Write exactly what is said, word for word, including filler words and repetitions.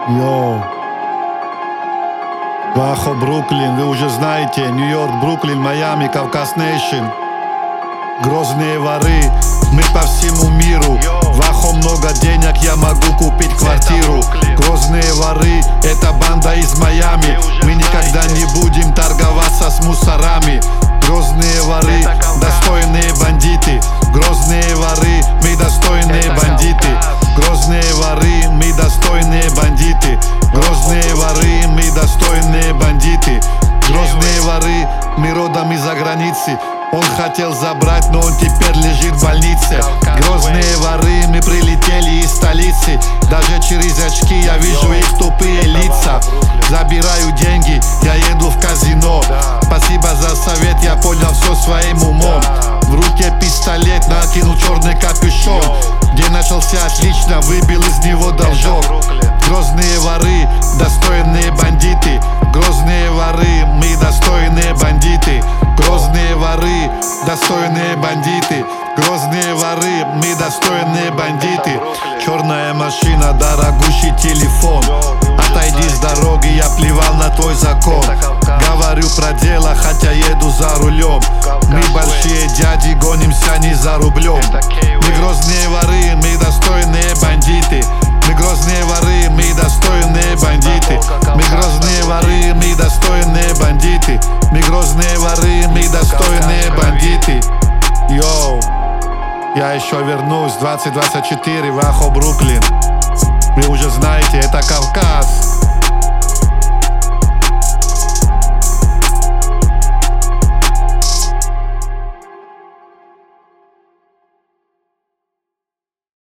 Йоу. Вахо, Бруклин, вы уже знаете. Нью-Йорк, Бруклин, Майами, Кавказ Нейшн. Грозные воры, мы по всему миру. Вахо, много денег, я могу купить квартиру. Грозные воры, это банда из Майами. Мы никогда не будем торговаться с мусорами. Грозные воры, достойные бандиты. Грозные воры, мы достойные бандиты. Грозные воры, мы достойные бандиты. Грозные воры, мы достойные бандиты. Грозные воры, мы родом из-за границы. Он хотел забрать, но он теперь лежит в больнице. Грозные воры, мы прилетели из столицы. Даже через очки я вижу их тупые лица. Забираю деньги, я еду в казино. Спасибо за совет, я понял все своим умом. В руке пистолет, накинул черный капюшон. День начался отлично, выбил из него должок. Грозные воры, достойные бандиты. Грозные воры, мы достойные бандиты. Грозные воры, достойные бандиты. Грозные воры, мы достойные бандиты. Черная машина, дорогущий телефон. Отойди с дороги, я плевал на твой закон. Говорю про дело, хотя еду за рулем. Мы большие дяди, гонимся не за рублем. Мы грозные воры, мы достойные бандиты. Мы грозные воры, мы достойные бандиты. Мы грозные воры, мы достойные бандиты. Мы грозные воры, мы достойные бандиты. Йоу, я еще вернусь, двадцать двадцать четыре, Вахо, Бруклин. Вы уже знаете, это Кавказ.